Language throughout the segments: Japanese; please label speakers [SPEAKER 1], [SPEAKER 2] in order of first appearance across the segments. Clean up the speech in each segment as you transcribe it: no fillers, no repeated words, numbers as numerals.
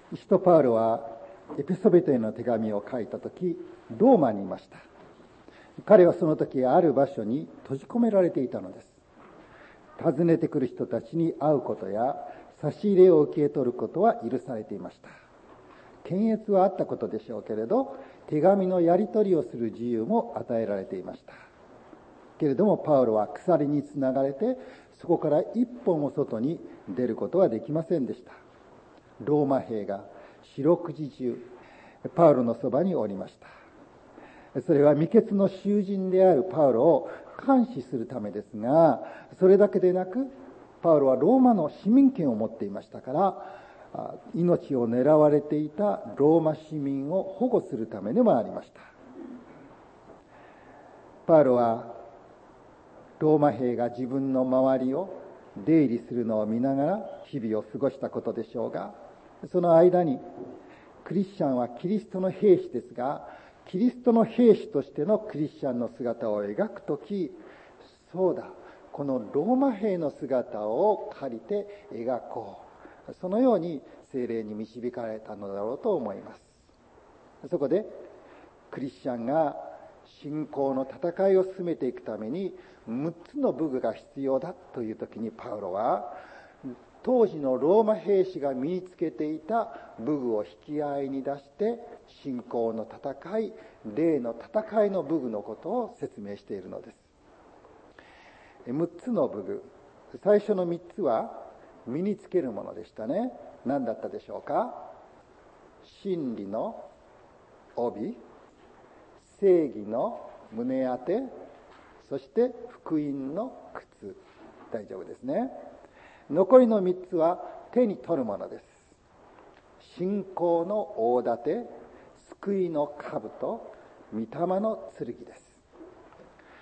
[SPEAKER 1] 使徒パウロはエペソビトへの手紙を書いたとき、ローマにいました。彼はその時ある場所に閉じ込められていたのです。訪ねてくる人たちに会うことや差し入れを受け取ることは許されていました。検閲はあったことでしょうけれど、手紙のやり取りをする自由も与えられていました。けれどもパウロは鎖につながれて、そこから一歩も外に出ることはできませんでした。ローマ兵が四六時中パウロのそばにおりました。それは未決の囚人であるパウロを監視するためですが、それだけでなくパウロはローマの市民権を持っていましたから、命を狙われていたローマ市民を保護するためでもありました。パウロはローマ兵が自分の周りを出入りするのを見ながら日々を過ごしたことでしょうが、その間にクリスチャンはキリストの兵士ですが、キリストの兵士としてのクリスチャンの姿を描くとき、そうだ、このローマ兵の姿を借りて描こう、そのように聖霊に導かれたのだろうと思います。そこでクリスチャンが信仰の戦いを進めていくために6つの武具が必要だという時に、パウロは当時のローマ兵士が身につけていた武具を引き合いに出して、信仰の戦い、霊の戦いの武具のことを説明しているのです。6つの武具、最初の3つは身につけるものでしたね。何だったでしょうか。真理の帯、正義の胸当て、そして福音の靴。大丈夫ですね。残りの3つは手に取るものです。信仰の大盾、救いの兜、御霊の剣です。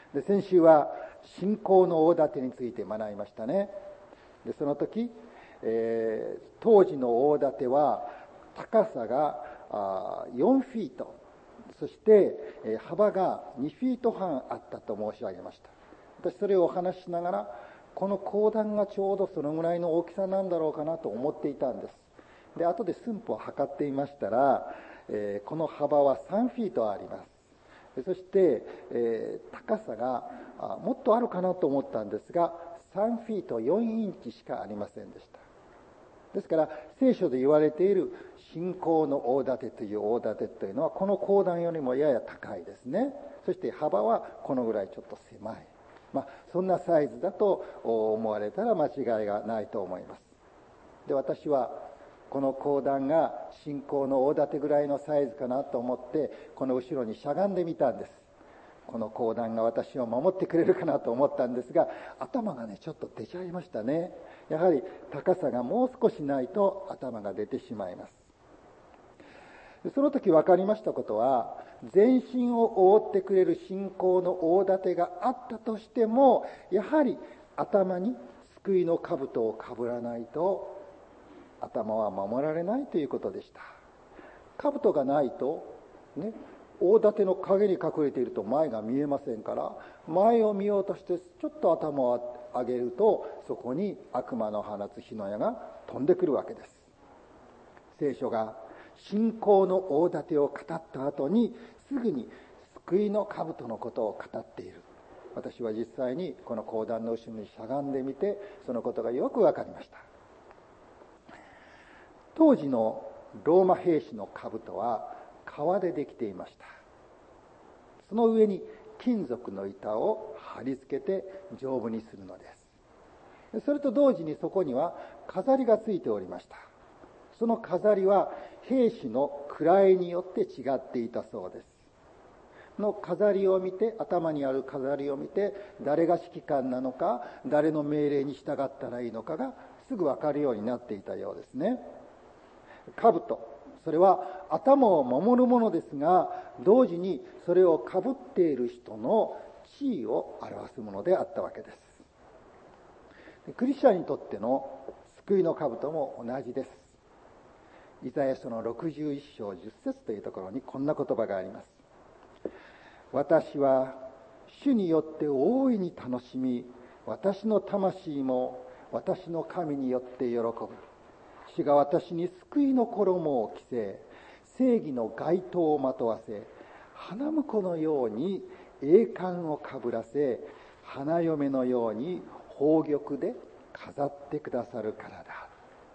[SPEAKER 1] で、先週は信仰の大盾について学びましたね。で、その時、当時の大盾は高さが4フィート、そして幅が2フィート半あったと申し上げました。私それをお話ししながら、この講談がちょうどそのぐらいの大きさなんだろうかなと思っていたんです。で、後で寸法を測っていましたら、この幅は3フィートあります。そして、高さがもっとあるかなと思ったんですが、3フィート4インチしかありませんでした。ですから聖書で言われている信仰の大盾という大盾というのは、この講談よりもやや高いですね。そして幅はこのぐらいちょっと狭い、そんなサイズだと思われたら間違いがないと思います。で、私はこの講談が信仰の大盾ぐらいのサイズかなと思って、この後ろにしゃがんでみたんです。この講談が私を守ってくれるかなと思ったんですが、頭がねちょっと出ちゃいましたね。やはり高さがもう少しないと頭が出てしまいます。その時分かりましたことは、全身を覆ってくれる信仰の大盾があったとしても、やはり頭に救いの兜をかぶらないと頭は守られないということでした。兜がないとね、大盾の影に隠れていると前が見えませんから、前を見ようとしてちょっと頭を上げると、そこに悪魔の放つ火の矢が飛んでくるわけです。聖書が信仰の大盾を語った後に、すぐに救いの兜のことを語っている。私は実際にこの講談の後ろにしゃがんでみて、そのことがよくわかりました。当時のローマ兵士の兜は革でできていました。その上に金属の板を貼り付けて丈夫にするのです。それと同時にそこには飾りがついておりました。その飾りは兵士の位によって違っていたそうです。の飾りを見て、頭にある飾りを見て、誰が指揮官なのか、誰の命令に従ったらいいのかがすぐ分かるようになっていたようですね。兜、それは頭を守るものですが、同時にそれをかぶっている人の地位を表すものであったわけです。クリスチャンにとっての救いの兜も同じです。イザヤ書の61章10節というところにこんな言葉があります。私は主によって大いに楽しみ、私の魂も私の神によって喜ぶ。 主が私に救いの衣を着せ、正義の街灯をまとわせ、花婿のように栄冠をかぶらせ、花嫁のように宝玉で飾ってくださるからだ。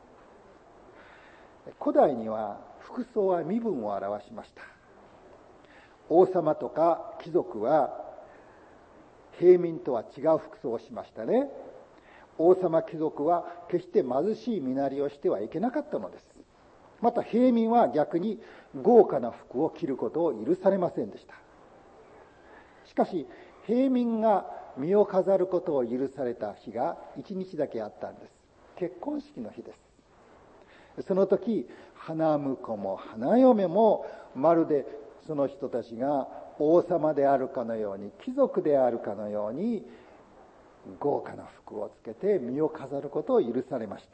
[SPEAKER 1] 古代には服装は身分を表しました。王様とか貴族は平民とは違う服装をしましたね。王様貴族は決して貧しい身なりをしてはいけなかったのです。また平民は逆に豪華な服を着ることを許されませんでした。しかし平民が身を飾ることを許された日が一日だけあったんです。結婚式の日です。その時、花婿も花嫁もまるでその人たちが王様であるかのように、貴族であるかのように豪華な服をつけて身を飾ることを許されました。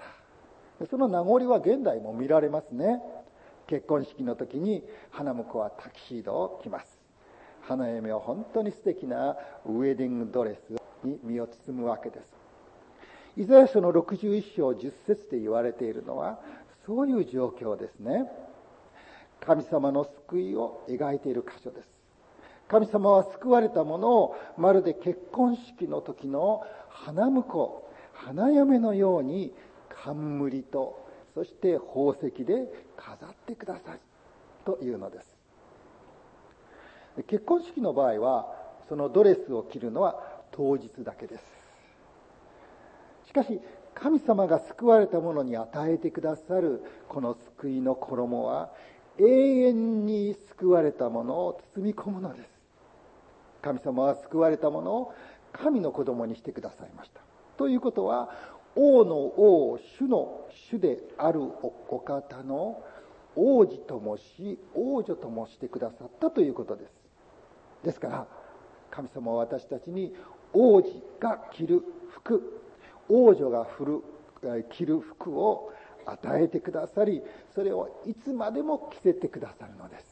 [SPEAKER 1] その名残は現代も見られますね。結婚式の時に花婿はタキシードを着ます。花嫁は本当に素敵なウェディングドレスに身を包むわけです。イザヤ書の61章10節で言われているのはそういう状況ですね。神様の救いを描いている箇所です。神様は救われたものをまるで結婚式の時の花婿、花嫁のように冠とそして宝石で飾ってくださいというのです。結婚式の場合はそのドレスを着るのは当日だけです。しかし神様が救われた者に与えてくださるこの救いの衣は永遠に救われた者を包み込むのです。神様は救われた者を神の子供にしてくださいました。ということは王の王、主の主であるお方の王子ともし王女ともしてくださったということです。ですから神様は私たちに王子が着る服、王女が着る服を与えてくださり、それをいつまでも着せてくださるのです。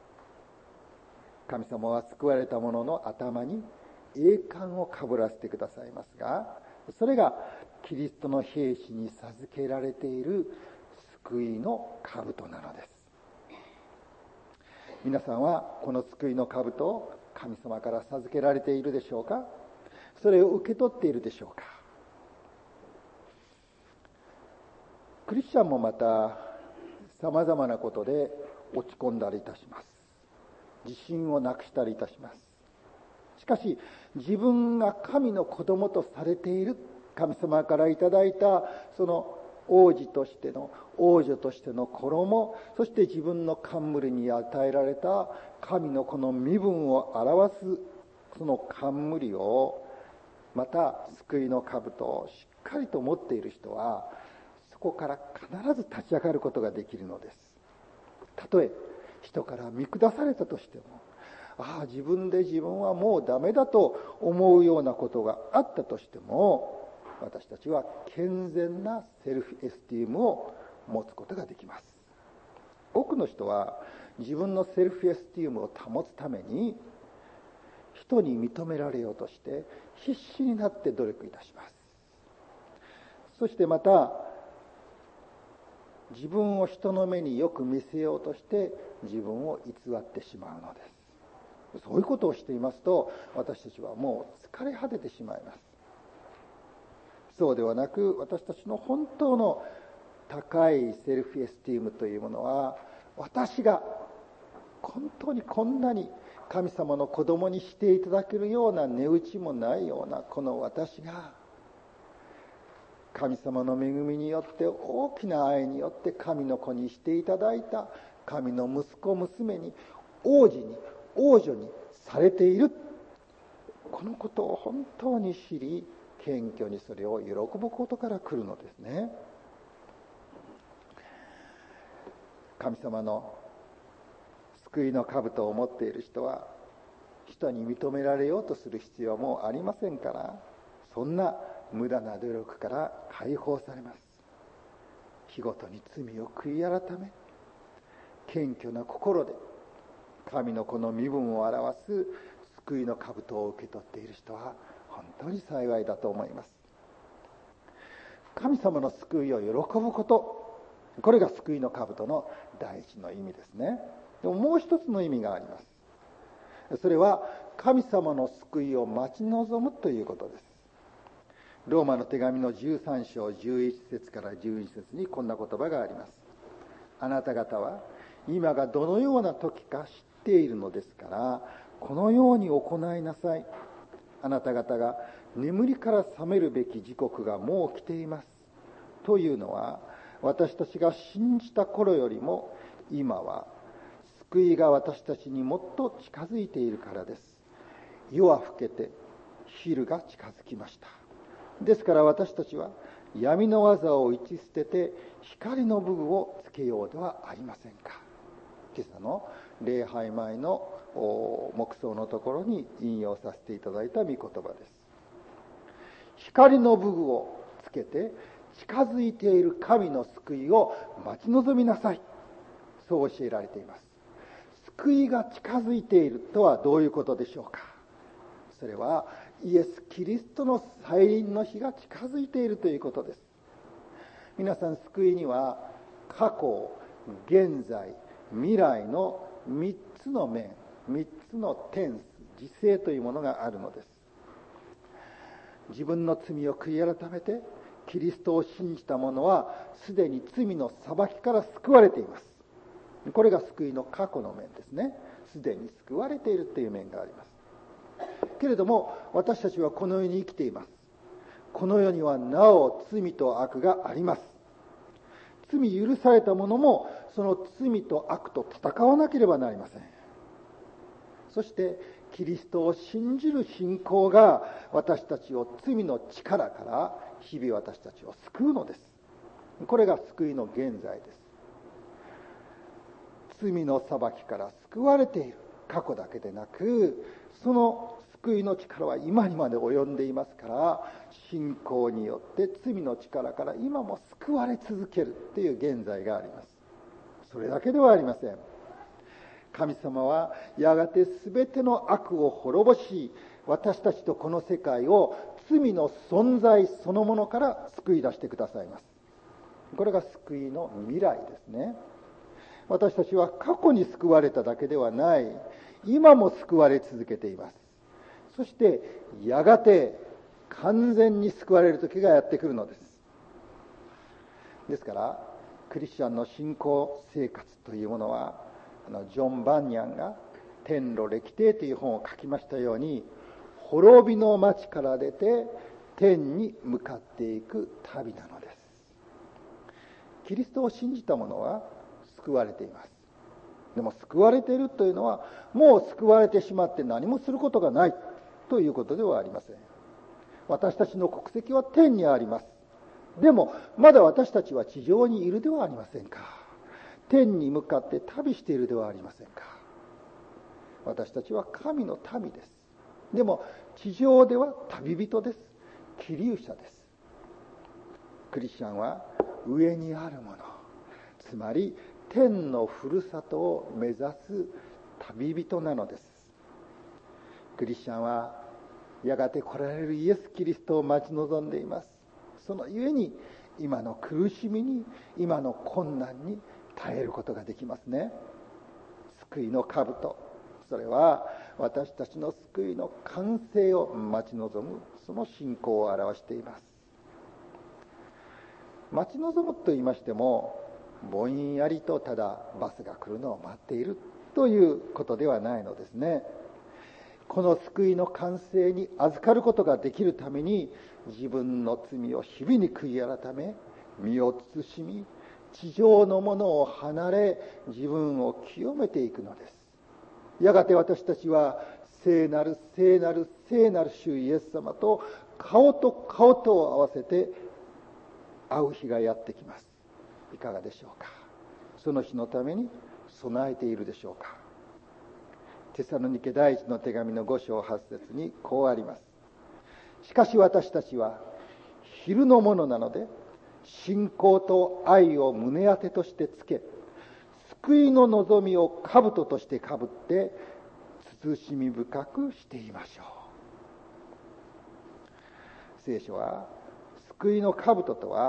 [SPEAKER 1] 神様は救われた者の頭に栄冠をかぶらせてくださいますが、それがキリストの兵士に授けられている救いの兜なのです。皆さんはこの救いの兜を神様から授けられているでしょうか？それを受け取っているでしょうか？クリスチャンもまた様々なことで落ち込んだりいたします。自信をなくしたりいたします。しかし自分が神の子供とされている、神様からいただいたその王子としての王女としての衣、そして自分の冠に与えられた神のこの身分を表すその冠を、また救いの兜をしっかりと持っている人はそこから必ず立ち上がることができるのです。たとえ人から見下されたとしても、自分はもうダメだと思うようなことがあったとしても、私たちは健全なセルフエスティームを持つことができます。多くの人は自分のセルフエスティームを保つために人に認められようとして必死になって努力いたします。そしてまた自分を人の目によく見せようとして自分を偽ってしまうのです。そういうことをしていますと、私たちはもう疲れ果ててしまいます。そうではなく、私たちの本当の高いセルフエスティームというものは、私が本当にこんなに神様の子供にしていただけるような値打ちもないようなこの私が、神様の恵みによって大きな愛によって神の子にしていただいた神の息子娘に王子に王女にされている、このことを本当に知り、謙虚にそれを喜ぶことから来るのですね。神様の救いの兜を持っている人は人に認められようとする必要もありませんから、そんな無駄な努力から解放されます。日ごとに罪を悔い改め、謙虚な心で神のこの身分を表す救いの兜を受け取っている人は本当に幸いだと思います。神様の救いを喜ぶこと、 これが救いの兜の第一の意味ですね。でももう一つの意味があります。それは神様の救いを待ち望むということです。ローマの手紙の13章11節から12節にこんな言葉があります。あなた方は今がどのような時か知っているのですから、このように行いなさい。あなた方が眠りから覚めるべき時刻がもう来ています。というのは、私たちが信じた頃よりも今は救いが私たちにもっと近づいているからです。夜は更けて昼が近づきました。ですから私たちは闇の技を打ち捨てて光の武具をつけようではありませんか。今朝の礼拝前の黙想のところに引用させていただいた御言葉です。光の武具をつけて近づいている神の救いを待ち望みなさい、そう教えられています。救いが近づいているとはどういうことでしょうか。それはイエス・キリストの再臨の日が近づいているということです。皆さん、救いには過去、現在、未来の3つの面、3つのテンス、時勢というものがあるのです。自分の罪を悔い改めてキリストを信じた者はすでに罪の裁きから救われています。これが救いの過去の面ですね。すでに救われているという面があります。けれども私たちはこの世に生きています。この世にはなお罪と悪があります。罪許された者もその罪と悪と戦わなければなりません。そしてキリストを信じる信仰が私たちを罪の力から日々私たちを救うのです。これが救いの現在です。罪の裁きから救われている過去だけでなく、その救いの力は今にまで及んでいますから、信仰によって罪の力から今も救われ続けるという現在があります。それだけではありません。神様はやがて全ての悪を滅ぼし、私たちとこの世界を罪の存在そのものから救い出してくださいます。これが救いの未来ですね。私たちは過去に救われただけではない、今も救われ続けています。そしてやがて完全に救われる時がやってくるのです。ですからクリスチャンの信仰生活というものは、ジョン・バンニャンが天路歴定という本を書きましたように、滅びの町から出て天に向かっていく旅なのです。キリストを信じた者は救われています。でも救われているというのは、もう救われてしまって何もすることがないということではありません。私たちの国籍は天にあります。でもまだ私たちは地上にいるではありませんか。天に向かって旅しているではありませんか。私たちは神の民です。でも地上では旅人です。寄留者です。クリスチャンは上にあるもの、つまり天のふるさとを目指す旅人なのです。クリスチャンはやがて来られるイエス・キリストを待ち望んでいます。そのゆえに今の苦しみに、今の困難に耐えることができますね。救いの兜、それは私たちの救いの完成を待ち望む、その信仰を表しています。待ち望むと言いましても、ぼんやりとただバスが来るのを待っているということではないのですね。この救いの完成に預かることができるために、自分の罪を日々に悔い改め、身を慎み、地上のものを離れ、自分を清めていくのです。やがて私たちは聖なる聖なる聖なる主イエス様と顔と顔とを合わせて会う日がやってきます。いかがでしょうか。その日のために備えているでしょうか。テサロニケ第一の手紙の5章8節にこうあります。しかし私たちは昼のものなので、信仰と愛を胸当てとしてつけ、救いの望みを兜としてかぶって慎み深くしていましょう。聖書は救いの兜とは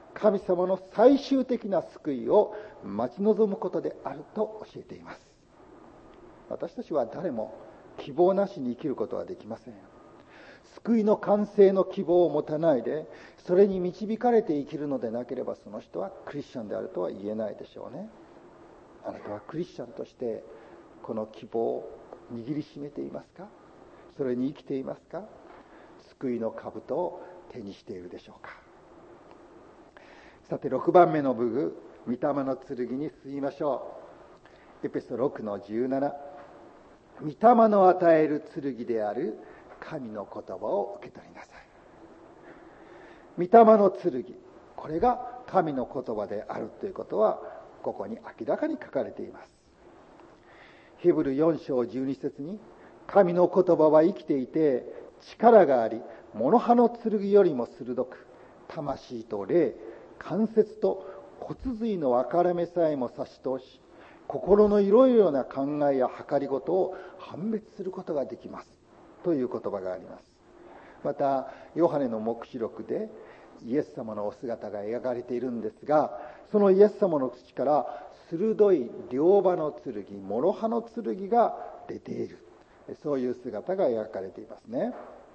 [SPEAKER 1] 神様の最終的な救いを待ち望むことであると教えています。私たちは誰も希望なしに生きることはできません。救いの完成の希望を持たないで、それに導かれて生きるのでなければ、その人はクリスチャンであるとは言えないでしょうね。あなたはクリスチャンとしてこの希望を握りしめていますか？それに生きていますか？救いの兜を手にしているでしょうか？さて、6番目の武具、御霊の剣に進みましょう。エペソ6の17、御霊の与える剣である神の言葉を受け取りなさい。御霊の剣、これが神の言葉であるということはここに明らかに書かれています。ヘブル4章12節に、神の言葉は生きていて力があり、物刃の剣よりも鋭く、魂と霊、関節と骨髄の分かれ目さえも差し通し、心のいろいろな考えや計りごとを判別することができますという言葉があります。またヨハネの黙示録でイエス様のお姿が描かれているんですが、そのイエス様の口から鋭い両刃の剣、諸刃の剣が出ている、そういう姿が描かれていますね。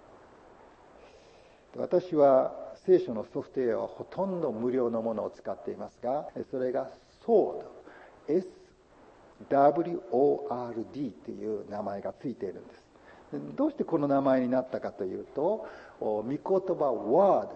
[SPEAKER 1] 私は聖書のソフトウェアはほとんど無料のものを使っていますが、それがSWORD、SWORD という名前がついているんです。どうしてこの名前になったかというと、御言葉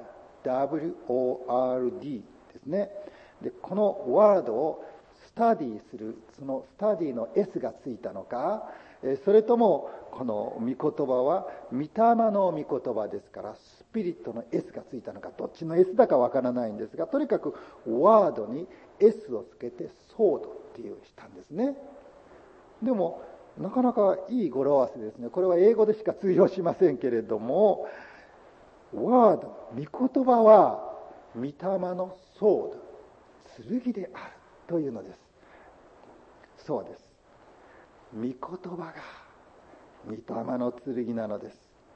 [SPEAKER 1] WORD ですね。で、このワードをスタディする、そのスタディの S がついたのか、それともこの御言葉は御霊の御言葉ですからスピリットの S がついたのか、どっちの S だかわからないんですが、とにかくワードに S をつけてソードっていうしたんですね。でもなかなかいい語呂合わせですね。これは英語でしか通用しませんけれども、ワード、御言葉は御霊のソード、剣であるというのです。そうです。御言葉が御霊の剣なのです。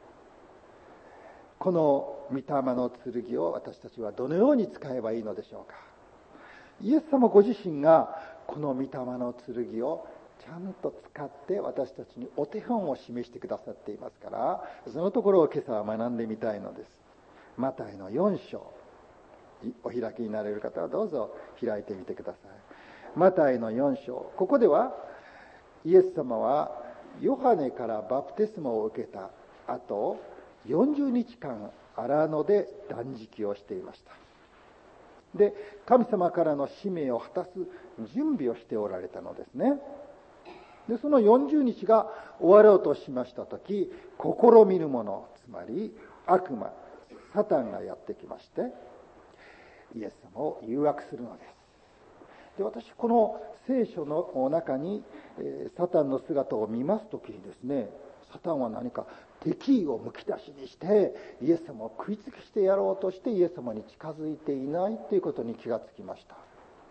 [SPEAKER 1] この御霊の剣を私たちはどのように使えばいいのでしょうか。イエス様ご自身がこの御霊の剣をちゃんと使って私たちにお手本を示してくださっていますから、そのところを今朝は学んでみたいのです。マタイの4章、お開きになれる方はどうぞ開いてみてください。マタイの4章、ここではイエス様はヨハネからバプテスマを受けた後、40日間荒野で断食をしていました。で、神様からの使命を果たす準備をしておられたのですね。で、その40日が終わろうとしましたとき、試みる者、つまり悪魔、サタンがやってきまして、イエス様を誘惑するのです。で、私この聖書の中にサタンの姿を見ますときにですね、サタンは何か敵意をむき出しにしてイエス様を食いつきしてやろうとしてイエス様に近づいていないということに気がつきました。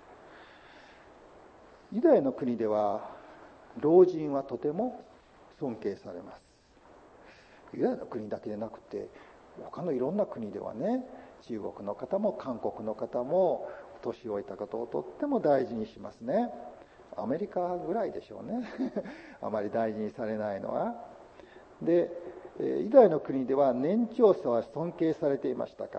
[SPEAKER 1] ユダヤの国では老人はとても尊敬されます。ユダヤの国だけでなくて他のいろんな国ではね、中国の方も韓国の方も年老いた方をとっても大事にしますね。アメリカぐらいでしょうねあまり大事にされないのは。で、ユダヤの国では年長者は尊敬されていましたから、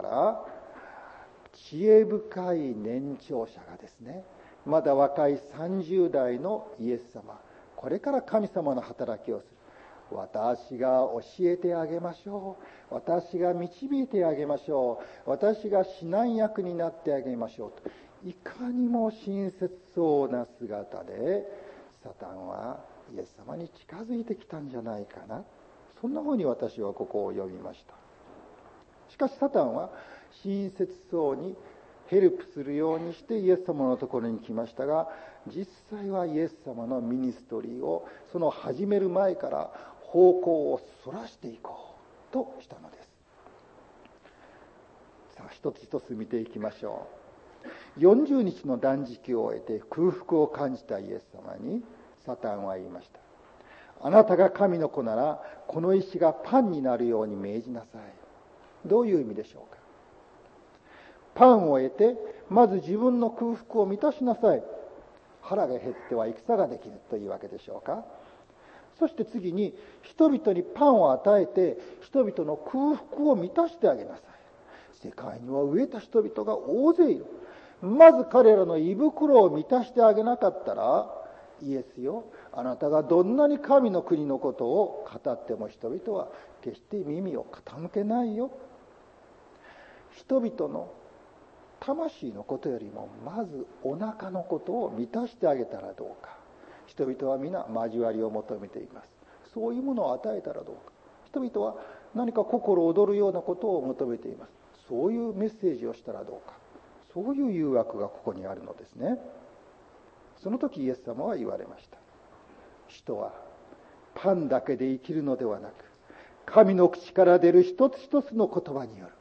[SPEAKER 1] 知恵深い年長者がですね、まだ若い30代のイエス様、これから神様の働きをする、私が教えてあげましょう、私が導いてあげましょう、私が指南役になってあげましょうと、いかにも親切そうな姿でサタンはイエス様に近づいてきたんじゃないかな、そんなふうに私はここを読みました。しかしサタンは親切そうにヘルプするようにしてイエス様のところに来ましたが、実際はイエス様のミニストリーをその始める前から方向をそらしていこうとしたのです。さあ、一つ一つ見ていきましょう。40日の断食を終えて空腹を感じたイエス様にサタンは言いました。あなたが神の子ならこの石がパンになるように命じなさい。どういう意味でしょうか。 パンを得て、まず自分の空腹を満たしなさい。腹が減っては戦ができるというわけでしょうか。そして次に、人々にパンを与えて、人々の空腹を満たしてあげなさい。世界には飢えた人々が大勢いる。まず彼らの胃袋を満たしてあげなかったら、イエスよ、あなたがどんなに神の国のことを語っても人々は決して耳を傾けないよ。人々の魂のことよりもまずお腹のことを満たしてあげたらどうか。人々は皆交わりを求めています。そういうものを与えたらどうか。人々は何か心躍るようなことを求めています。そういうメッセージをしたらどうか。そういう誘惑がここにあるのですね。その時イエス様は言われました。人はパンだけで生きるのではなく、神の口から出る一つ一つの言葉による。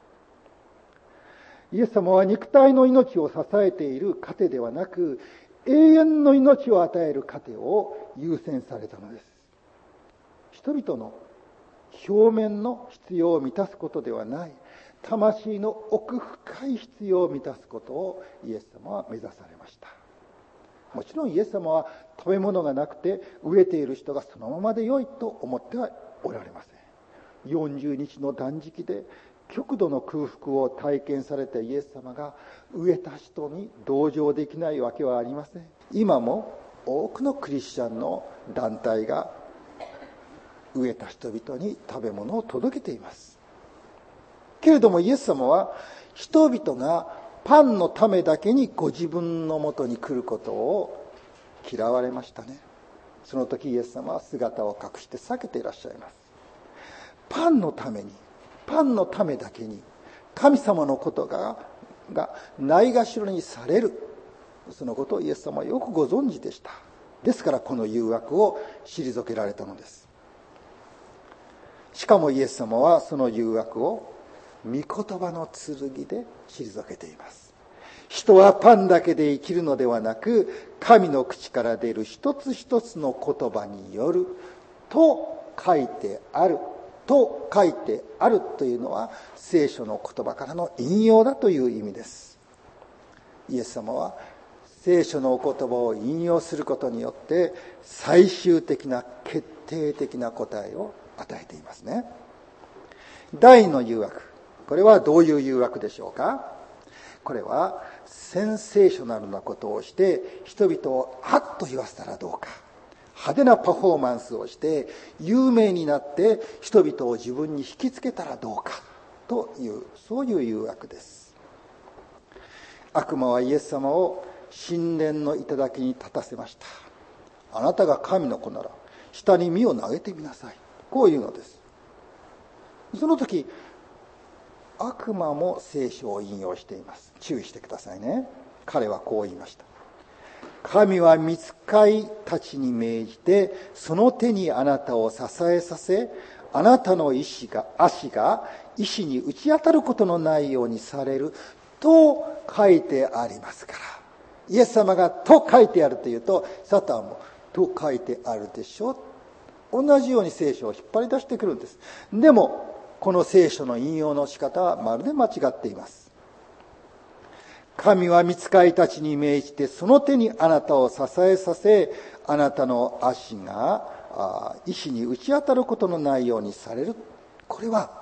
[SPEAKER 1] イエス様は肉体の命を支えている糧ではなく、永遠の命を与える糧を優先されたのです。人々の表面の必要を満たすことではない、魂の奥深い必要を満たすことをイエス様は目指されました。もちろんイエス様は食べ物がなくて飢えている人がそのままで良いと思ってはおられません。40日の断食で極度の空腹を体験されたイエス様が飢えた人に同情できないわけはありません。今も多くのクリスチャンの団体が飢えた人々に食べ物を届けています。けれどもイエス様は人々がパンのためだけにご自分のもとに来ることを嫌われましたね。その時イエス様は姿を隠して避けていらっしゃいます。パンのために、パンのためだけに神様のことがないがしろにされる、そのことをイエス様はよくご存知でした。ですからこの誘惑を退けられたのです。しかもイエス様はその誘惑を御言葉の剣で退けています。人はパンだけで生きるのではなく、神の口から出る一つ一つの言葉によると書いてある。と書いてあるというのは聖書の言葉からの引用だという意味です。イエス様は聖書のお言葉を引用することによって最終的な決定的な答えを与えていますね。第二の誘惑、これはどういう誘惑でしょうか。これはセンセーショナルなことをして人々をハッと言わせたらどうか、派手なパフォーマンスをして有名になって人々を自分に引きつけたらどうかという、そういう誘惑です。悪魔はイエス様を神殿の頂に立たせました。あなたが神の子なら下に身を投げてみなさい、こういうのです。その時悪魔も聖書を引用しています。注意してくださいね。彼はこう言いました。神は御使いたちに命じてその手にあなたを支えさせ、あなたの足が石に打ち当たることのないようにされると書いてありますから。イエス様がと書いてあるというと、サタンもと書いてあるでしょ、同じように聖書を引っ張り出してくるんです。でもこの聖書の引用の仕方はまるで間違っています。神は御使いたちに命じてその手にあなたを支えさせ、あなたの足が石に打ち当たることのないようにされる。これは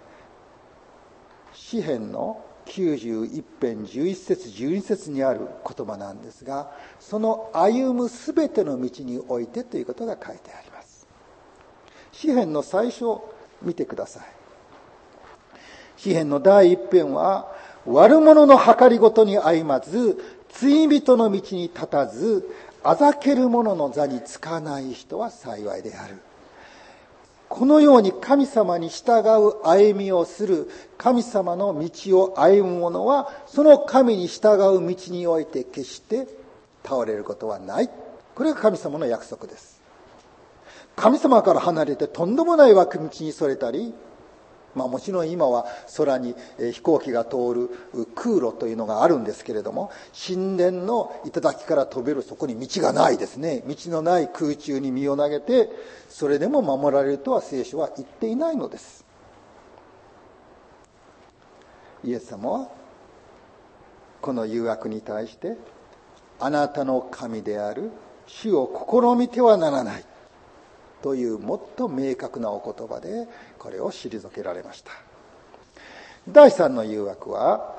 [SPEAKER 1] 詩編の91編11節12節にある言葉なんですが、その歩むすべての道においてということが書いてあります。詩編の最初を見てください。詩編の第一編は、悪者の計りごとに歩まず、罪人の道に立たず、あざける者の座につかない人は幸いである。このように神様に従う歩みをする、神様の道を歩む者は、その神に従う道において決して倒れることはない。これが神様の約束です。神様から離れてとんでもない脇道にそれたり、もちろん今は空に飛行機が通る空路というのがあるんですけれども、神殿の頂から飛べるそこに道がないですね。道のない空中に身を投げて、それでも守られるとは聖書は言っていないのです。イエス様はこの誘惑に対して、あなたの神である主を試みてはならないというもっと明確なお言葉でこれを退けられました。第三の誘惑は、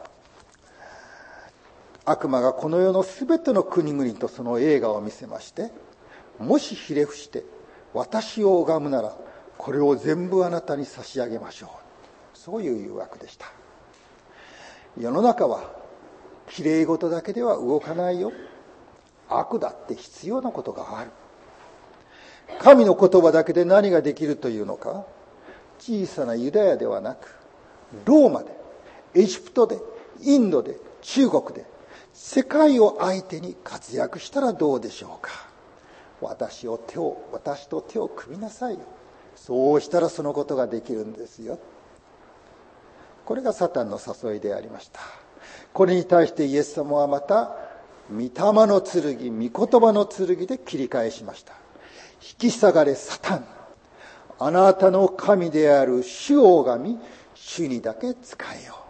[SPEAKER 1] 悪魔がこの世のすべての国々とその栄華を見せまして、もしひれ伏して私を拝むならこれを全部あなたに差し上げましょう。そういう誘惑でした。世の中はきれい事だけでは動かないよ。悪だって必要なことがある。神の言葉だけで何ができるというのか。小さなユダヤではなく、ローマで、エジプトで、インドで、中国で、世界を相手に活躍したらどうでしょうか。私と手を組みなさいよ。そうしたらそのことができるんですよ。これがサタンの誘いでありました。これに対してイエス様はまた御霊の剣、御言葉の剣で切り返しました。引き下がれサタン、あなたの神である主を拝み、主にだけ仕えよ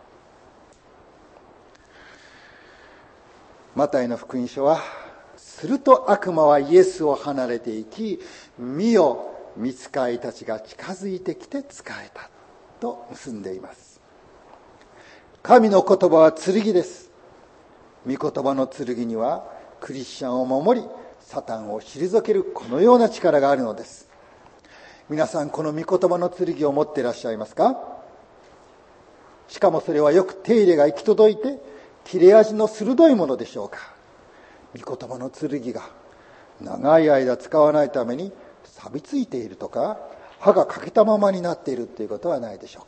[SPEAKER 1] う。マタイの福音書は、すると悪魔はイエスを離れていき、見よ、御使いたちが近づいてきて仕えたと結んでいます。神の言葉は剣です。御言葉の剣にはクリスチャンを守り、サタンを退けるこのような力があるのです。皆さん、この御言葉の剣を持っていらっしゃいますか？しかもそれはよく手入れが行き届いて切れ味の鋭いものでしょうか？御言葉の剣が長い間使わないために錆びついているとか、刃が欠けたままになっているということはないでしょうか？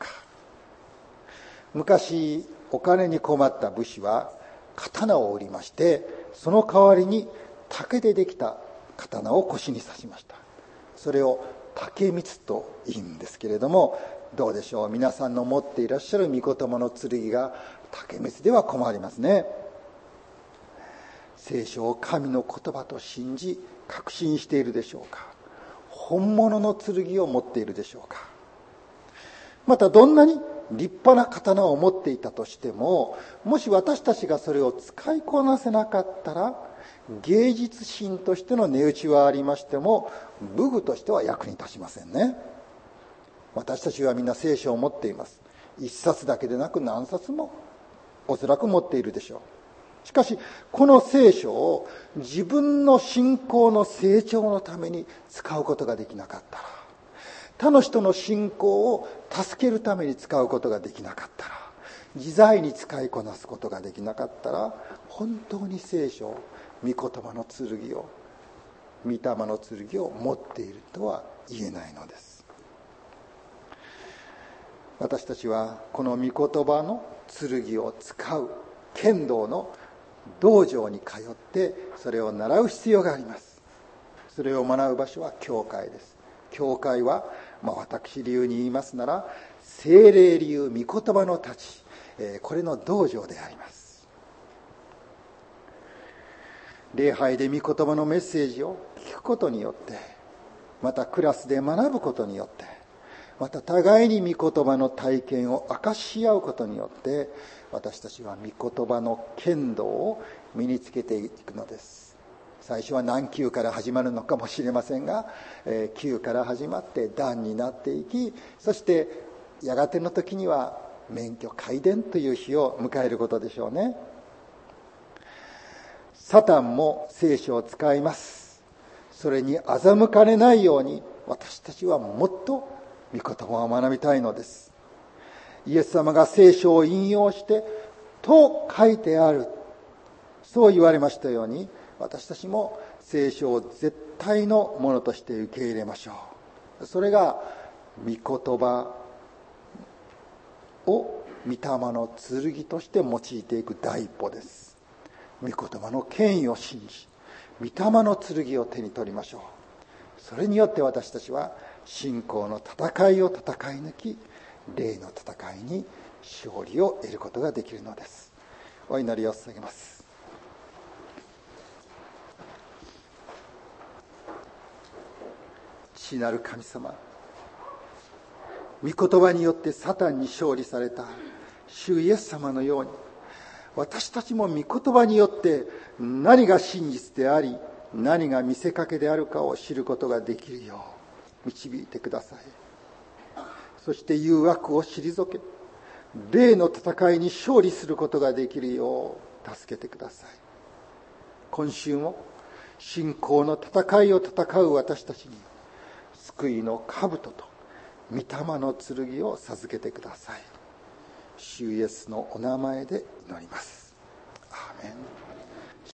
[SPEAKER 1] 昔お金に困った武士は刀を売りまして、その代わりに竹でできた刀を腰に刺しました。それを竹光と言うんですけれども、どうでしょう、皆さんの持っていらっしゃる御言葉の剣が竹光では困りますね。聖書を神の言葉と信じ確信しているでしょうか？本物の剣を持っているでしょうか？またどんなに立派な刀を持っていたとしても、もし私たちがそれを使いこなせなかったら、芸術品としての値打ちはありましても武具としては役に立ちませんね。私たちはみんな聖書を持っています。一冊だけでなく何冊もおそらく持っているでしょう。しかしこの聖書を自分の信仰の成長のために使うことができなかったら、他の人の信仰を助けるために使うことができなかったら、自在に使いこなすことができなかったら、本当に聖書を、御言葉の剣を、御霊の剣を持っているとは言えないのです。私たちはこの御言葉の剣を使う剣道の道場に通ってそれを習う必要があります。それを学ぶ場所は教会です。教会は、私流に言いますなら、聖霊流御言葉の太刀、これの道場であります。礼拝で御言葉のメッセージを聞くことによって、またクラスで学ぶことによって、また互いに御言葉の体験を明かし合うことによって、私たちは御言葉の剣道を身につけていくのです。最初は何級から始まるのかもしれませんが、級から始まって段になっていき、そしてやがての時には免許皆伝という日を迎えることでしょうね。サタンも聖書を使います。それに欺かれないように私たちはもっと御言葉を学びたいのです。イエス様が聖書を引用してと書いてある、そう言われましたように、私たちも聖書を絶対のものとして受け入れましょう。それが御言葉を御霊の剣として用いていく第一歩です。御言葉の権威を信じ、御霊の剣を手に取りましょう。それによって私たちは信仰の戦いを戦い抜き、霊の戦いに勝利を得ることができるのです。お祈りを捧げます。父なる神様、御言葉によってサタンに勝利された主イエス様のように、 私たちも御言葉によって何が真実であり、何が見せかけであるかを知ることができるよう導いてください。そして誘惑を退け、霊の戦いに勝利することができるよう助けてください。今週も信仰の戦いを戦う私たちに救いの兜と御霊の剣を授けてください。主イエスのお名前で祈ります。アーメン。